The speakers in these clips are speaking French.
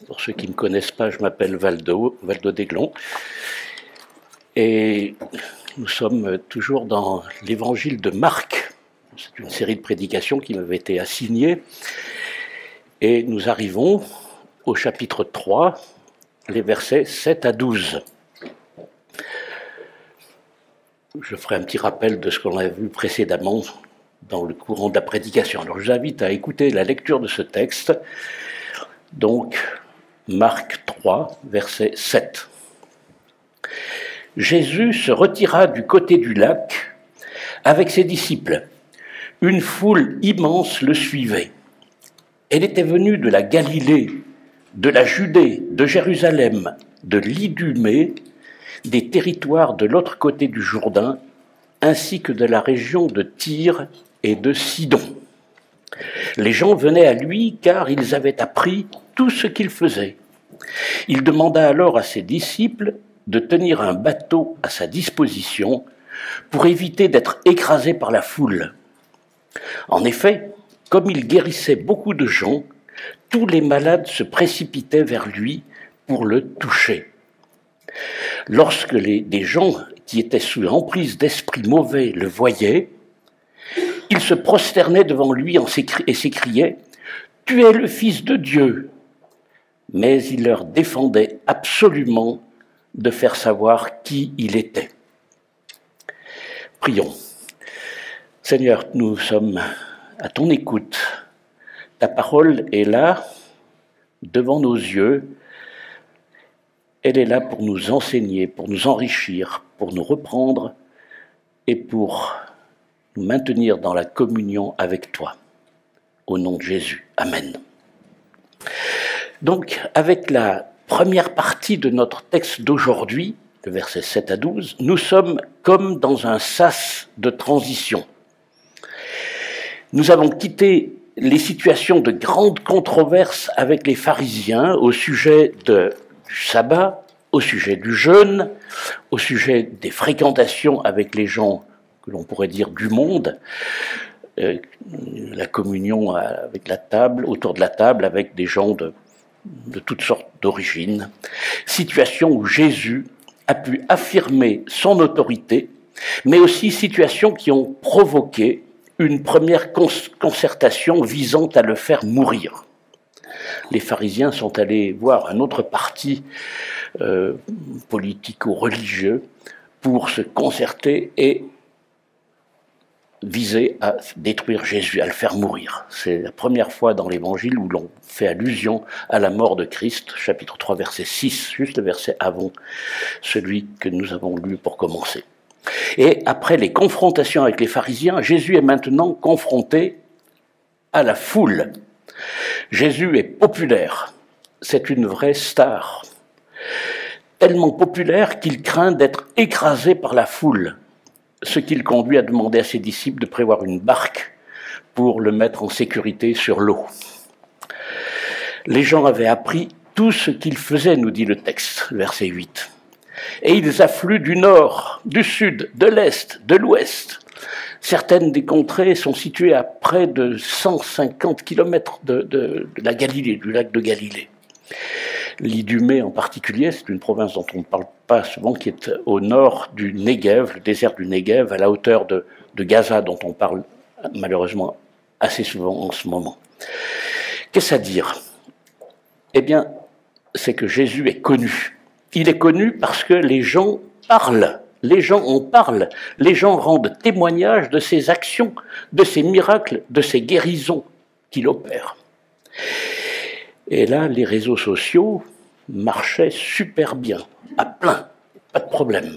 Pour ceux qui ne me connaissent pas, je m'appelle Valdo d'Aiglon. Et nous sommes toujours dans l'évangile de Marc. C'est une série de prédications qui m'avait été assignée. Et nous arrivons au chapitre 3, les versets 7 à 12. Je ferai un petit rappel de ce qu'on a vu précédemment dans le courant de la prédication. Alors je vous invite à écouter la lecture de ce texte. Donc, Marc 3, verset 7. Jésus se retira du côté du lac avec ses disciples. Une foule immense le suivait. Elle était venue de la Galilée, de la Judée, de Jérusalem, de l'Idumée, des territoires de l'autre côté du Jourdain, ainsi que de la région de Tyr et de Sidon. Les gens venaient à lui car ils avaient appris tout ce qu'il faisait. Il demanda alors à ses disciples de tenir un bateau à sa disposition pour éviter d'être écrasé par la foule. En effet, comme il guérissait beaucoup de gens, tous les malades se précipitaient vers lui pour le toucher. Lorsque des gens qui étaient sous l'emprise d'esprits mauvais le voyaient, ils se prosternaient devant lui et s'écriaient « Tu es le Fils de Dieu !» Mais il leur défendait absolument de faire savoir qui il était. Prions. Seigneur, nous sommes à ton écoute. Ta parole est là, devant nos yeux. Elle est là pour nous enseigner, pour nous enrichir, pour nous reprendre et pour nous maintenir dans la communion avec toi. Au nom de Jésus. Amen. Donc, avec la première partie de notre texte d'aujourd'hui, le verset 7 à 12, nous sommes comme dans un sas de transition. Nous avons quitté les situations de grande controverse avec les pharisiens au sujet du sabbat, au sujet du jeûne, au sujet des fréquentations avec les gens que l'on pourrait dire du monde, la communion avec la table, autour de la table avec des gens de toutes sortes d'origines, situation où Jésus a pu affirmer son autorité, mais aussi situations qui ont provoqué une première concertation visant à le faire mourir. Les pharisiens sont allés voir un autre parti politico-religieux pour se concerter et viser à détruire Jésus, à le faire mourir. C'est la première fois dans l'Évangile où l'on fait allusion à la mort de Christ, chapitre 3, verset 6, juste le verset avant celui que nous avons lu pour commencer. Et après les confrontations avec les pharisiens, Jésus est maintenant confronté à la foule. Jésus est populaire, c'est une vraie star, tellement populaire qu'il craint d'être écrasé par la foule, ce qui le conduit à demander à ses disciples de prévoir une barque pour le mettre en sécurité sur l'eau. Les gens avaient appris tout ce qu'il faisait, nous dit le texte, verset 8. Et ils affluent du nord, du sud, de l'est, de l'ouest. Certaines des contrées sont situées à près de 150 kilomètres de la Galilée, du lac de Galilée. L'Idumée en particulier, c'est une province dont on ne parle pas souvent, qui est au nord du Negev, le désert du Negev, à la hauteur de Gaza, dont on parle malheureusement assez souvent en ce moment. Qu'est-ce à dire ? Eh bien, c'est que Jésus est connu. Il est connu parce que les gens parlent, les gens en parlent, les gens rendent témoignage de ses actions, de ses miracles, de ses guérisons qu'il opère. Et là, les réseaux sociaux marchaient super bien, à plein, pas de problème.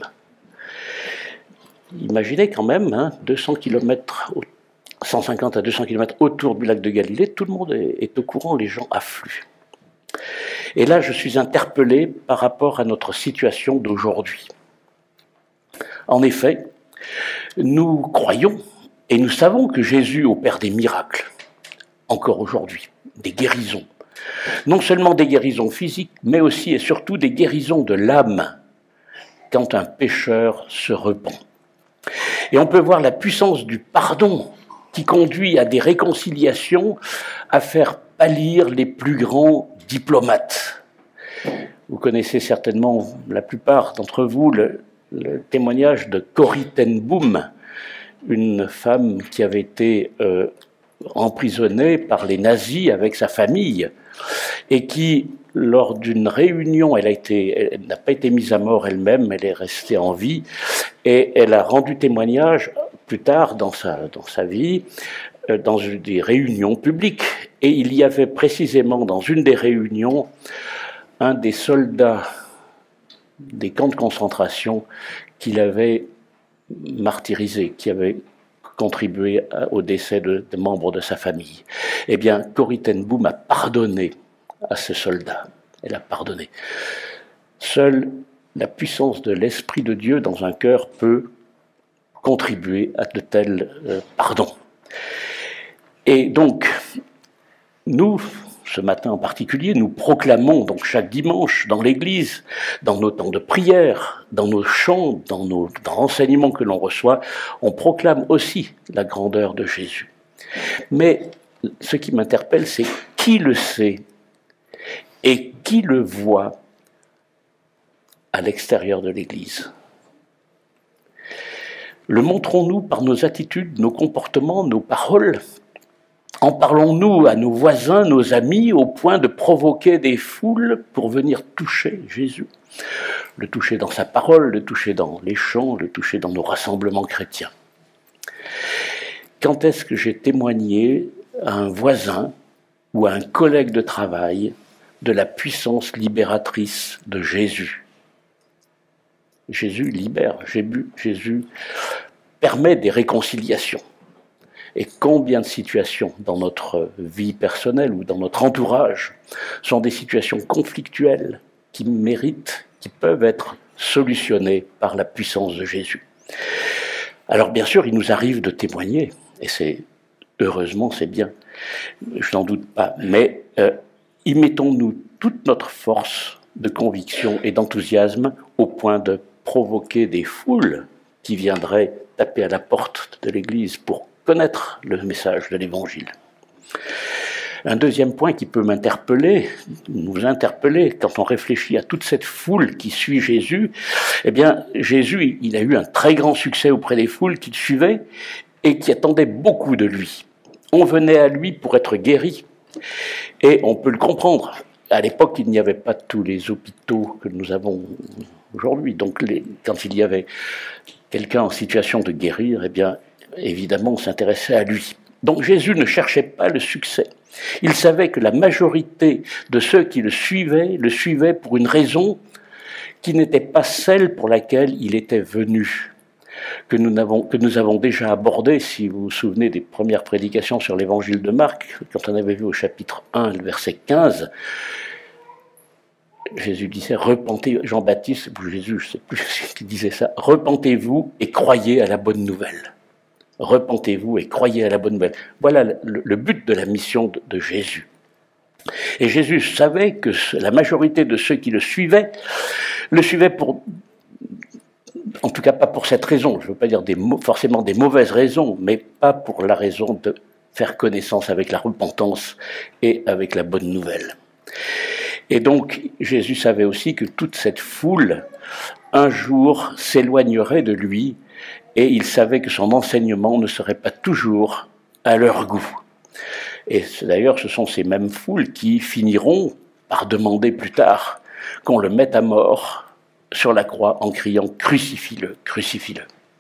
Imaginez quand même, 200 km, 150 à 200 km autour du lac de Galilée, tout le monde est au courant, les gens affluent. Et là, je suis interpellé par rapport à notre situation d'aujourd'hui. En effet, nous croyons et nous savons que Jésus opère des miracles, encore aujourd'hui, des guérisons. Non seulement des guérisons physiques, mais aussi et surtout des guérisons de l'âme, quand un pécheur se repent. Et on peut voir la puissance du pardon qui conduit à des réconciliations, à faire pâlir les plus grands diplomate. Vous connaissez certainement, la plupart d'entre vous, le témoignage de Corrie ten Boom, une femme qui avait été emprisonnée par les nazis avec sa famille et qui, lors d'une réunion, elle n'a pas été mise à mort elle-même, elle est restée en vie et elle a rendu témoignage plus tard dans sa vie dans des réunions publiques. Et il y avait précisément dans une des réunions un des soldats des camps de concentration qu'il avait martyrisé, qui avait contribué au décès de membres de sa famille. Eh bien, Corrie ten Boom a pardonné à ce soldat. Elle a pardonné. Seule la puissance de l'Esprit de Dieu dans un cœur peut contribuer à de tels pardons. Et donc, nous, ce matin en particulier, nous proclamons donc chaque dimanche dans l'Église, dans nos temps de prière, dans nos chants, dans l'enseignement que l'on reçoit, on proclame aussi la grandeur de Jésus. Mais ce qui m'interpelle, c'est qui le sait et qui le voit à l'extérieur de l'Église. Le montrons-nous par nos attitudes, nos comportements, nos paroles ? En parlons-nous à nos voisins, nos amis, au point de provoquer des foules pour venir toucher Jésus ? Le toucher dans sa parole, le toucher dans les chants, le toucher dans nos rassemblements chrétiens. Quand est-ce que j'ai témoigné à un voisin ou à un collègue de travail de la puissance libératrice de Jésus ? Jésus libère, Jésus permet des réconciliations. Et combien de situations dans notre vie personnelle ou dans notre entourage sont des situations conflictuelles qui peuvent être solutionnées par la puissance de Jésus. Alors bien sûr, il nous arrive de témoigner, et heureusement c'est bien, je n'en doute pas, mais y mettons-nous toute notre force de conviction et d'enthousiasme au point de provoquer des foules qui viendraient taper à la porte de l'Église pour connaître le message de l'Évangile. Un deuxième point qui peut nous interpeller, quand on réfléchit à toute cette foule qui suit Jésus, eh bien, Jésus, il a eu un très grand succès auprès des foules qui le suivaient et qui attendaient beaucoup de lui. On venait à lui pour être guéri, et on peut le comprendre. À l'époque, il n'y avait pas tous les hôpitaux que nous avons aujourd'hui. Donc, quand il y avait quelqu'un en situation de guérir, eh bien, évidemment, on s'intéressait à lui. Donc Jésus ne cherchait pas le succès. Il savait que la majorité de ceux qui le suivaient pour une raison qui n'était pas celle pour laquelle il était venu, que nous avons déjà abordé, si vous vous souvenez des premières prédications sur l'évangile de Marc, quand on avait vu au chapitre 1, le verset 15, Jésus disait « Repentez », Jean-Baptiste, Jésus, je ne sais plus qui disait ça, « Repentez-vous et croyez à la bonne nouvelle ». Repentez-vous et croyez à la bonne nouvelle. Voilà le but de la mission de Jésus. Et Jésus savait que la majorité de ceux qui le suivaient pour, en tout cas pas pour cette raison, je ne veux pas dire forcément des mauvaises raisons, mais pas pour la raison de faire connaissance avec la repentance et avec la bonne nouvelle. Et donc Jésus savait aussi que toute cette foule, un jour, s'éloignerait de lui, et il savait que son enseignement ne serait pas toujours à leur goût. Et d'ailleurs, ce sont ces mêmes foules qui finiront par demander plus tard qu'on le mette à mort sur la croix en criant « Crucifie-le, crucifie-le ».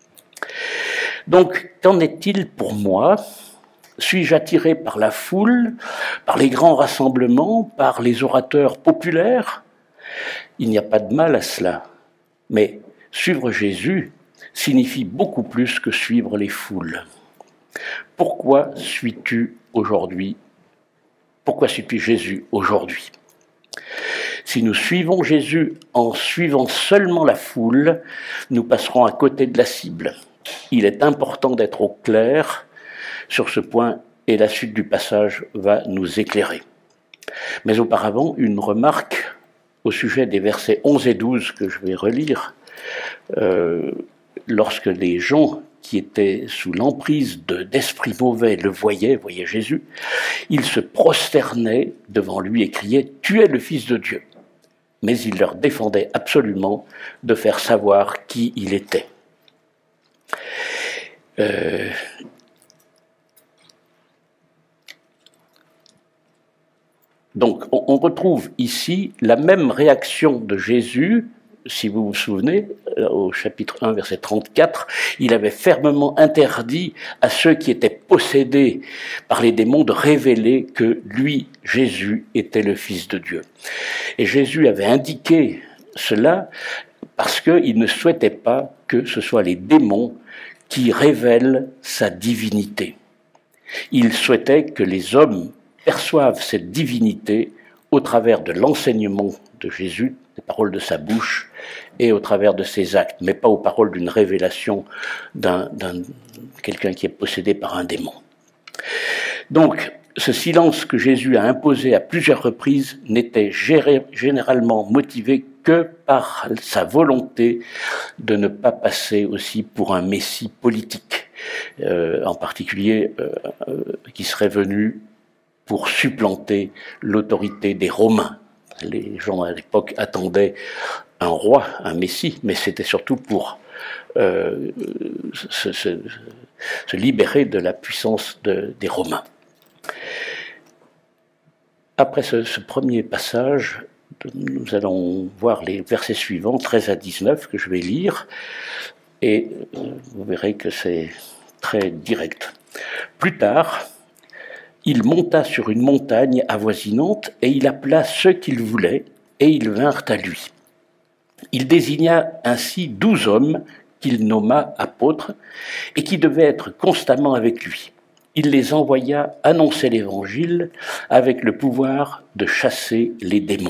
Donc, qu'en est-il pour moi ? Suis-je attiré par la foule, par les grands rassemblements, par les orateurs populaires ? Il n'y a pas de mal à cela. Mais suivre Jésus signifie beaucoup plus que suivre les foules. Pourquoi suis-tu aujourd'hui ? Pourquoi suis-tu Jésus aujourd'hui ? Si nous suivons Jésus en suivant seulement la foule, nous passerons à côté de la cible. Il est important d'être au clair sur ce point et la suite du passage va nous éclairer. Mais auparavant, une remarque au sujet des versets 11 et 12 que je vais relire. Lorsque les gens qui étaient sous l'emprise d'esprits mauvais voyaient Jésus, ils se prosternaient devant lui et criaient « Tu es le Fils de Dieu ». Mais il leur défendait absolument de faire savoir qui il était. Donc, on retrouve ici la même réaction de Jésus. Si vous vous souvenez, au chapitre 1, verset 34, il avait fermement interdit à ceux qui étaient possédés par les démons de révéler que lui, Jésus, était le Fils de Dieu. Et Jésus avait indiqué cela parce qu'il ne souhaitait pas que ce soit les démons qui révèlent sa divinité. Il souhaitait que les hommes perçoivent cette divinité au travers de l'enseignement de Jésus, des paroles de sa bouche, et au travers de ses actes, mais pas aux paroles d'une révélation d'un quelqu'un qui est possédé par un démon. Donc, ce silence que Jésus a imposé à plusieurs reprises n'était généralement motivé que par sa volonté de ne pas passer aussi pour un messie politique, en particulier qui serait venu pour supplanter l'autorité des Romains. Les gens à l'époque attendaient un roi, un messie, mais c'était surtout pour se libérer de la puissance des Romains. Après ce premier passage, nous allons voir les versets suivants, 13 à 19, que je vais lire, et vous verrez que c'est très direct. Plus tard, il monta sur une montagne avoisinante et il appela ceux qu'il voulait et ils vinrent à lui. Il désigna ainsi 12 hommes qu'il nomma apôtres et qui devaient être constamment avec lui. Il les envoya annoncer l'Évangile avec le pouvoir de chasser les démons.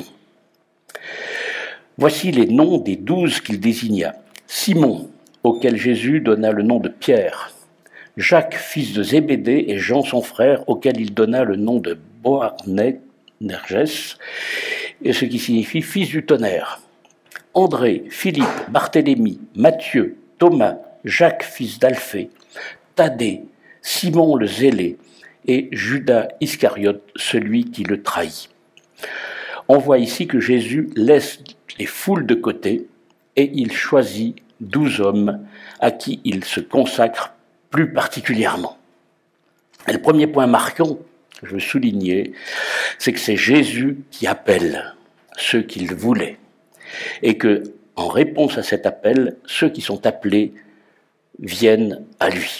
Voici les noms des 12 qu'il désigna. Simon, auquel Jésus donna le nom de Pierre. Jacques, fils de Zébédée, et Jean, son frère, auquel il donna le nom de Boanerges, et ce qui signifie fils du tonnerre. André, Philippe, Barthélemy, Matthieu, Thomas, Jacques, fils d'Alphée, Thaddée, Simon le Zélé, et Judas Iscariote, celui qui le trahit. On voit ici que Jésus laisse les foules de côté et il choisit 12 hommes à qui il se consacre plus particulièrement. Et le premier point marquant que je veux souligner, c'est que c'est Jésus qui appelle ceux qu'il voulait. Et que, en réponse à cet appel, ceux qui sont appelés viennent à lui.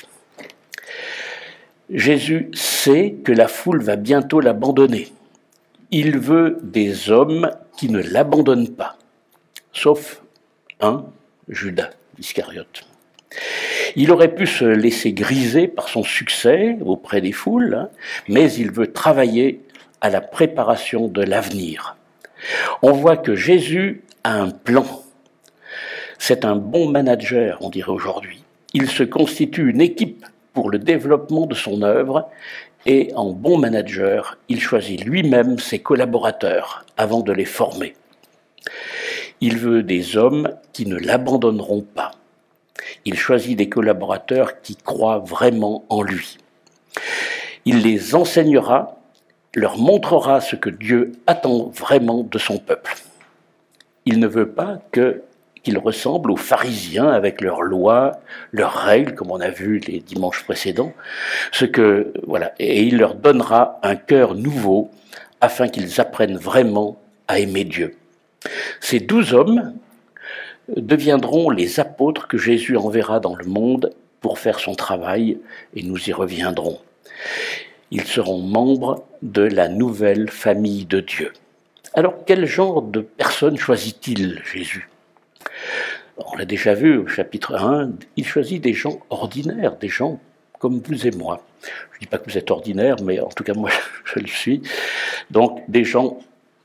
Jésus sait que la foule va bientôt l'abandonner. Il veut des hommes qui ne l'abandonnent pas, sauf un, Judas Iscariote. Il aurait pu se laisser griser par son succès auprès des foules, mais il veut travailler à la préparation de l'avenir. On voit que Jésus a un plan. C'est un bon manager, on dirait aujourd'hui. Il se constitue une équipe pour le développement de son œuvre et en bon manager, il choisit lui-même ses collaborateurs avant de les former. Il veut des hommes qui ne l'abandonneront pas. Il choisit des collaborateurs qui croient vraiment en lui. Il les enseignera, leur montrera ce que Dieu attend vraiment de son peuple. Il ne veut pas qu'ils ressemblent aux pharisiens avec leurs lois, leurs règles, comme on a vu les dimanches précédents, et il leur donnera un cœur nouveau afin qu'ils apprennent vraiment à aimer Dieu. Ces 12 hommes deviendront les apôtres que Jésus enverra dans le monde pour faire son travail, et nous y reviendrons. Ils seront membres de la nouvelle famille de Dieu. Alors, quel genre de personnes choisit-il, Jésus ? On l'a déjà vu au chapitre 1, il choisit des gens ordinaires, des gens comme vous et moi. Je ne dis pas que vous êtes ordinaires, mais en tout cas, moi, je le suis. Donc, des gens,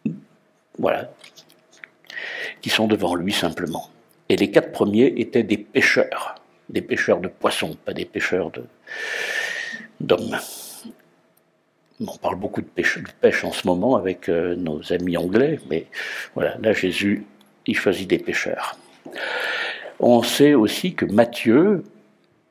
qui sont devant lui simplement. Et les 4 premiers étaient des pêcheurs de poissons, pas des pêcheurs d'hommes. On parle beaucoup de pêche en ce moment avec nos amis anglais, mais voilà, là Jésus, il choisit des pêcheurs. On sait aussi que Matthieu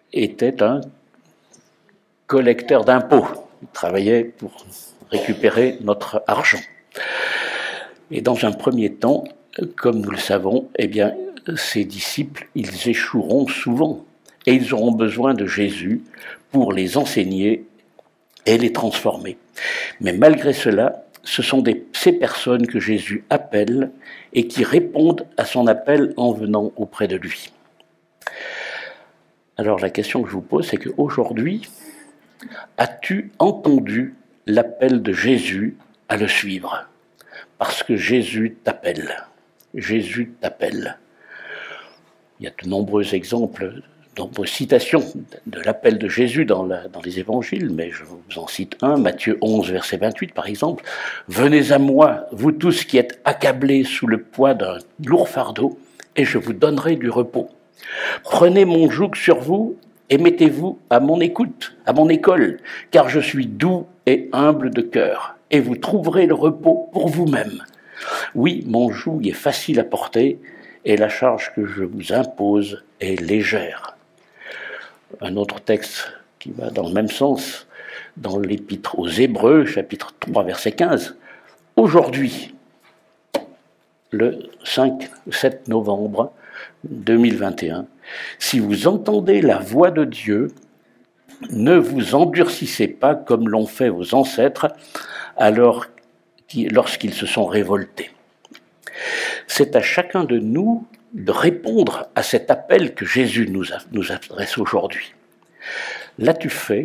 était un collecteur d'impôts. Il travaillait pour récupérer notre argent. Et dans un premier temps, comme nous le savons, eh bien, ces disciples, ils échoueront souvent. Et ils auront besoin de Jésus pour les enseigner et les transformer. Mais malgré cela, ce sont ces personnes que Jésus appelle et qui répondent à son appel en venant auprès de lui. Alors la question que je vous pose, c'est qu'aujourd'hui, as-tu entendu l'appel de Jésus à le suivre? Parce que Jésus t'appelle. Jésus t'appelle. Il y a de nombreux exemples, de nombreuses citations de l'appel de Jésus dans les évangiles, mais je vous en cite un, Matthieu 11, verset 28 par exemple. « Venez à moi, vous tous qui êtes accablés sous le poids d'un lourd fardeau, et je vous donnerai du repos. Prenez mon joug sur vous et mettez-vous à mon écoute, à mon école, car je suis doux et humble de cœur, et vous trouverez le repos pour vous-même. Oui, mon joug est facile à porter, et la charge que je vous impose est légère. » Un autre texte qui va dans le même sens, dans l'Épître aux Hébreux, chapitre 3, verset 15. « Aujourd'hui, le 7 novembre 2021, si vous entendez la voix de Dieu, ne vous endurcissez pas comme l'ont fait vos ancêtres lorsqu'ils se sont révoltés. » C'est à chacun de nous de répondre à cet appel que Jésus nous adresse aujourd'hui. L'as-tu fait?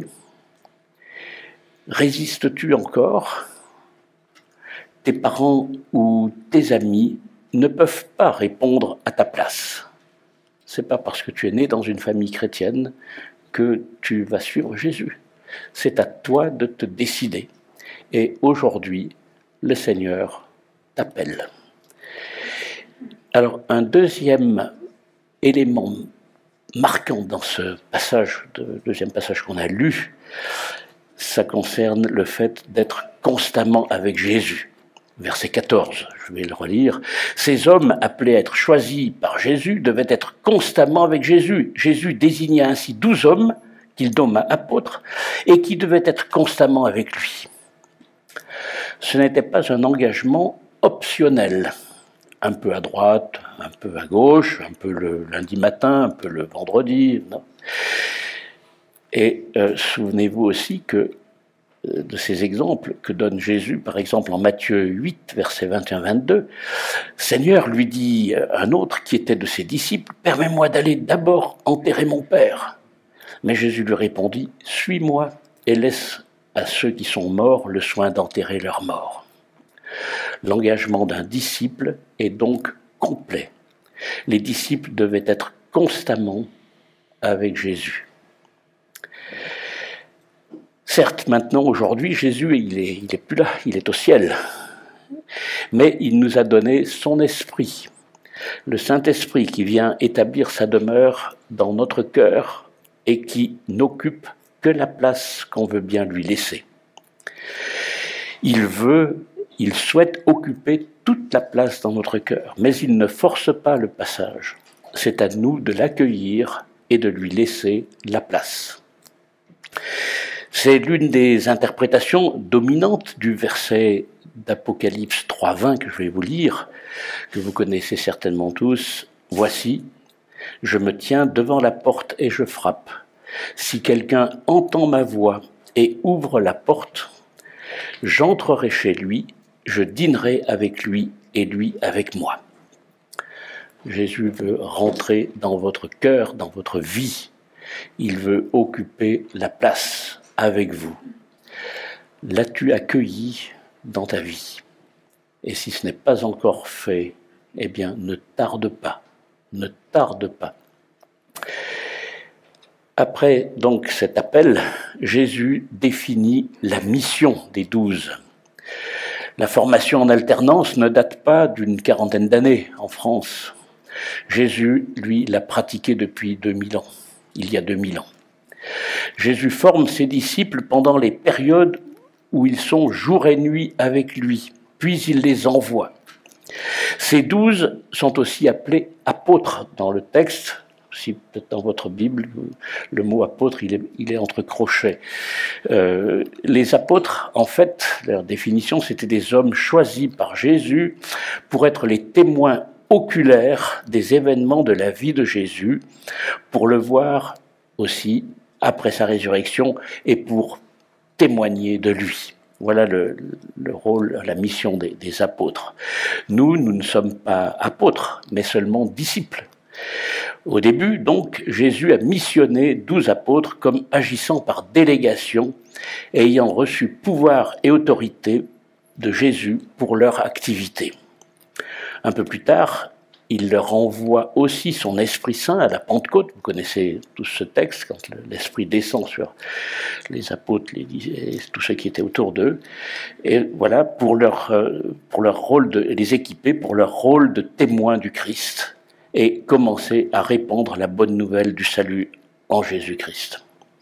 Résistes-tu encore? Tes parents ou tes amis ne peuvent pas répondre à ta place. C'est pas parce que tu es né dans une famille chrétienne que tu vas suivre Jésus. C'est à toi de te décider. Et aujourd'hui, le Seigneur t'appelle. Alors, un deuxième élément marquant dans ce passage, deuxième passage qu'on a lu, ça concerne le fait d'être constamment avec Jésus. Verset 14, je vais le relire. « Ces hommes appelés à être choisis par Jésus devaient être constamment avec Jésus. Jésus désigna ainsi 12 hommes qu'il nomma apôtres et qui devaient être constamment avec lui. » Ce n'était pas un engagement optionnel. Un peu à droite, un peu à gauche, un peu le lundi matin, un peu le vendredi. Non. Et souvenez-vous aussi que de ces exemples que donne Jésus, par exemple en Matthieu 8, versets 21-22, « Seigneur, lui dit un autre qui était de ses disciples, « Permets-moi d'aller d'abord enterrer mon Père. » Mais Jésus lui répondit, « Suis-moi et laisse à ceux qui sont morts le soin d'enterrer leurs morts. » L'engagement d'un disciple est donc complet. Les disciples devaient être constamment avec Jésus. Certes, maintenant, aujourd'hui, Jésus, il est plus là, il est au ciel. Mais il nous a donné son esprit, le Saint-Esprit qui vient établir sa demeure dans notre cœur et qui n'occupe que la place qu'on veut bien lui laisser. Il souhaite occuper toute la place dans notre cœur, mais il ne force pas le passage. C'est à nous de l'accueillir et de lui laisser la place. C'est l'une des interprétations dominantes du verset d'Apocalypse 3.20 que je vais vous lire, que vous connaissez certainement tous. « Voici, je me tiens devant la porte et je frappe. Si quelqu'un entend ma voix et ouvre la porte, j'entrerai chez lui, je dînerai avec lui et lui avec moi. » Jésus veut rentrer dans votre cœur, dans votre vie. Il veut occuper la place avec vous. L'as-tu accueilli dans ta vie? Et si ce n'est pas encore fait, eh bien, ne tarde pas. Ne tarde pas. Après donc cet appel, Jésus définit la mission des 12. La formation en alternance ne date pas d'une quarantaine d'années en France. Jésus, lui, l'a pratiquée depuis 2000 ans, il y a 2000 ans. Jésus forme ses disciples pendant les périodes où ils sont jour et nuit avec lui, puis il les envoie. Ces 12 sont aussi appelés apôtres dans le texte, si peut-être dans votre Bible, le mot apôtre, il est entre crochets. Les apôtres, en fait, leur définition, c'était des hommes choisis par Jésus pour être les témoins oculaires des événements de la vie de Jésus, pour le voir aussi après sa résurrection et pour témoigner de lui. Voilà le rôle, la mission des apôtres. Nous ne sommes pas apôtres, mais seulement disciples. Au début, donc, Jésus a missionné 12 apôtres comme agissant par délégation, ayant reçu pouvoir et autorité de Jésus pour leur activité. Un peu plus tard, il leur envoie aussi son Esprit Saint à la Pentecôte. Vous connaissez tous ce texte, quand l'Esprit descend sur les apôtres, tous ceux qui étaient autour d'eux. Et voilà, pour leur rôle de les équiper, pour leur rôle de témoins du Christ, et commencer à répandre la bonne nouvelle du salut en Jésus-Christ.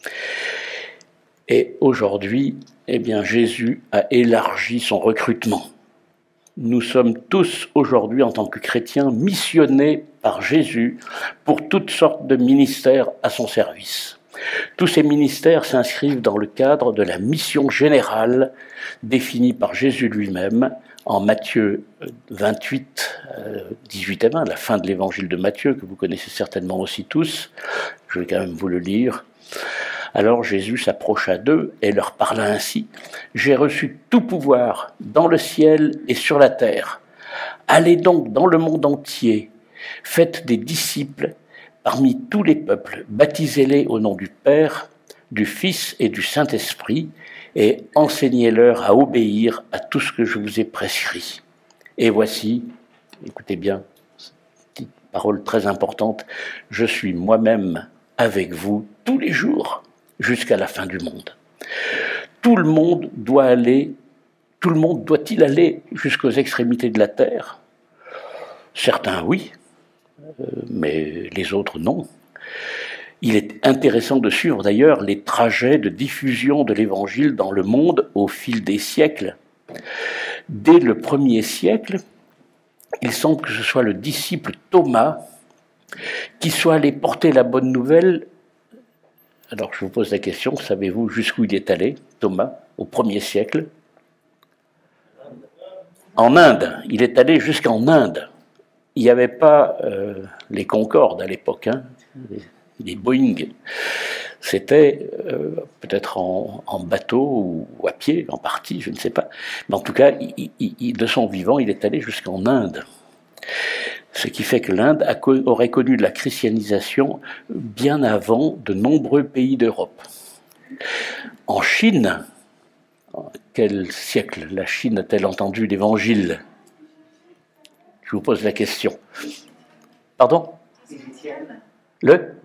Et aujourd'hui, eh bien, Jésus a élargi son recrutement. Nous sommes tous aujourd'hui, en tant que chrétiens, missionnés par Jésus pour toutes sortes de ministères à son service. Tous ces ministères s'inscrivent dans le cadre de la mission générale définie par Jésus lui-même en Matthieu 28, 18 et 20, la fin de l'évangile de Matthieu, que vous connaissez certainement aussi tous. Je vais quand même vous le lire. Alors Jésus s'approcha d'eux et leur parla ainsi. « J'ai reçu tout pouvoir dans le ciel et sur la terre. Allez donc dans le monde entier, faites des disciples parmi tous les peuples, baptisez-les au nom du Père, du Fils et du Saint-Esprit, et enseignez-leur à obéir à tout ce que je vous ai prescrit. Et voici, écoutez bien, petite parole très importante, je suis moi-même avec vous tous les jours, jusqu'à la fin du monde. » Tout le monde doit-il aller jusqu'aux extrémités de la terre? Certains oui, mais les autres non. Il est intéressant de suivre d'ailleurs les trajets de diffusion de l'Évangile dans le monde au fil des siècles. Dès le 1er siècle, il semble que ce soit le disciple Thomas qui soit allé porter la bonne nouvelle. Alors je vous pose la question, savez-vous jusqu'où il est allé, Thomas, au 1er siècle? En Inde, il est allé jusqu'en Inde. Il n'y avait pas les Concorde à l'époque, hein, les Boeing. C'était peut-être en bateau ou à pied, en partie, je ne sais pas. Mais en tout cas, de son vivant, il est allé jusqu'en Inde. Ce qui fait que l'Inde aurait connu de la christianisation bien avant de nombreux pays d'Europe. En Chine, en quel siècle la Chine a-t-elle entendu l'Évangile? Je vous pose la question. Pardon? Le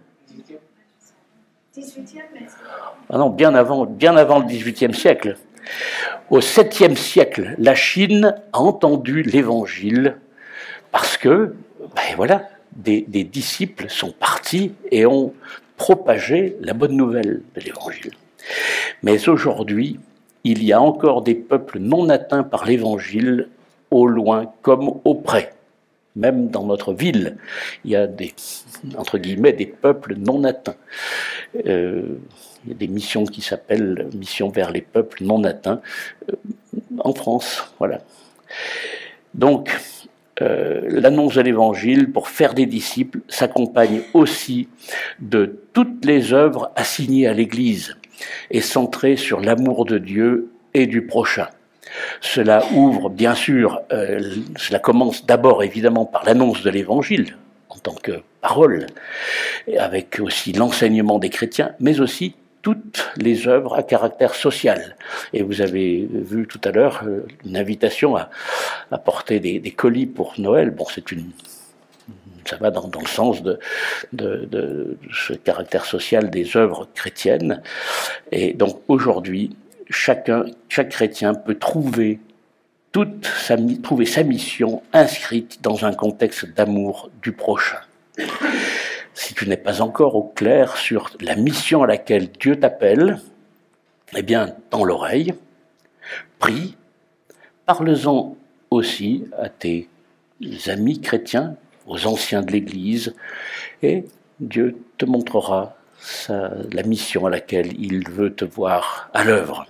18e. Ah non, bien avant le 18e siècle. Au 7e siècle, la Chine a entendu l'Évangile parce que, voilà, des disciples sont partis et ont propagé la bonne nouvelle de l'Évangile. Mais aujourd'hui, il y a encore des peuples non atteints par l'Évangile, au loin comme au près. Même dans notre ville, il y a entre guillemets, des peuples non atteints. Il y a des missions qui s'appellent « Missions vers les peuples non atteints » en France, voilà. Donc, l'annonce de l'Évangile, pour faire des disciples, s'accompagne aussi de toutes les œuvres assignées à l'Église et centrées sur l'amour de Dieu et du prochain. Cela ouvre, bien sûr, cela commence d'abord évidemment par l'annonce de l'Évangile en tant que parole, avec aussi l'enseignement des chrétiens, mais aussi toutes les œuvres à caractère social. Et vous avez vu tout à l'heure une invitation à porter des colis pour Noël. Bon, ça va dans le sens de ce caractère social des œuvres chrétiennes. Et donc aujourd'hui, chaque chrétien peut trouver sa mission inscrite dans un contexte d'amour du prochain. Si tu n'es pas encore au clair sur la mission à laquelle Dieu t'appelle, eh bien, tends l'oreille, prie, parle-en aussi à tes amis chrétiens, aux anciens de l'Église, et Dieu te montrera la mission à laquelle il veut te voir à l'œuvre.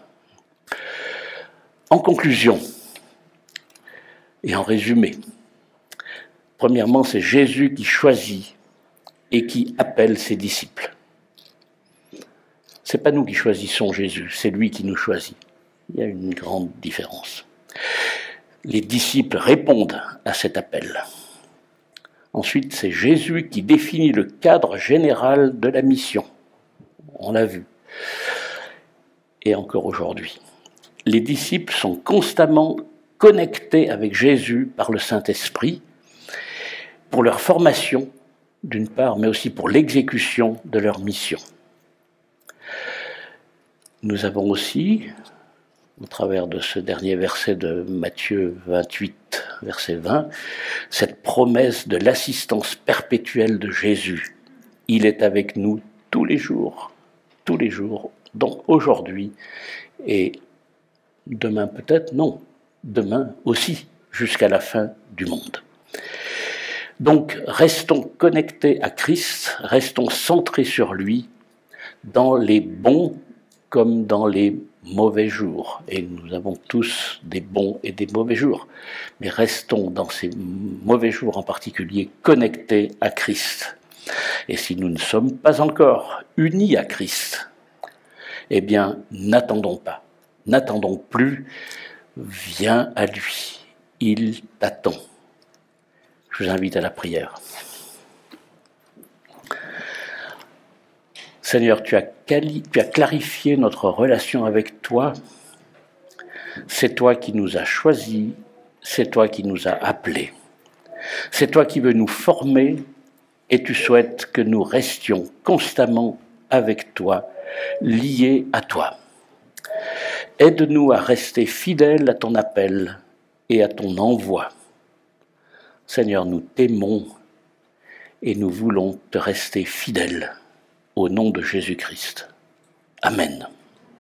En conclusion, et en résumé, premièrement, c'est Jésus qui choisit et qui appelle ses disciples. C'est pas nous qui choisissons Jésus, c'est lui qui nous choisit. Il y a une grande différence. Les disciples répondent à cet appel. Ensuite, c'est Jésus qui définit le cadre général de la mission. On l'a vu. Et encore aujourd'hui. Les disciples sont constamment connectés avec Jésus par le Saint-Esprit pour leur formation, d'une part, mais aussi pour l'exécution de leur mission. Nous avons aussi, au travers de ce dernier verset de Matthieu 28, verset 20, cette promesse de l'assistance perpétuelle de Jésus. Il est avec nous tous les jours, donc aujourd'hui et demain peut-être, non, demain aussi, jusqu'à la fin du monde. Donc, restons connectés à Christ, restons centrés sur lui, dans les bons comme dans les mauvais jours. Et nous avons tous des bons et des mauvais jours. Mais restons dans ces mauvais jours en particulier connectés à Christ. Et si nous ne sommes pas encore unis à Christ, eh bien, n'attendons pas. N'attendons plus, viens à lui. Il t'attend. Je vous invite à la prière. Seigneur, tu as clarifié notre relation avec toi. C'est toi qui nous as choisis, c'est toi qui nous as appelés. C'est toi qui veux nous former et tu souhaites que nous restions constamment avec toi, liés à toi. Aide-nous à rester fidèles à ton appel et à ton envoi. Seigneur, nous t'aimons et nous voulons te rester fidèles. Au nom de Jésus-Christ. Amen.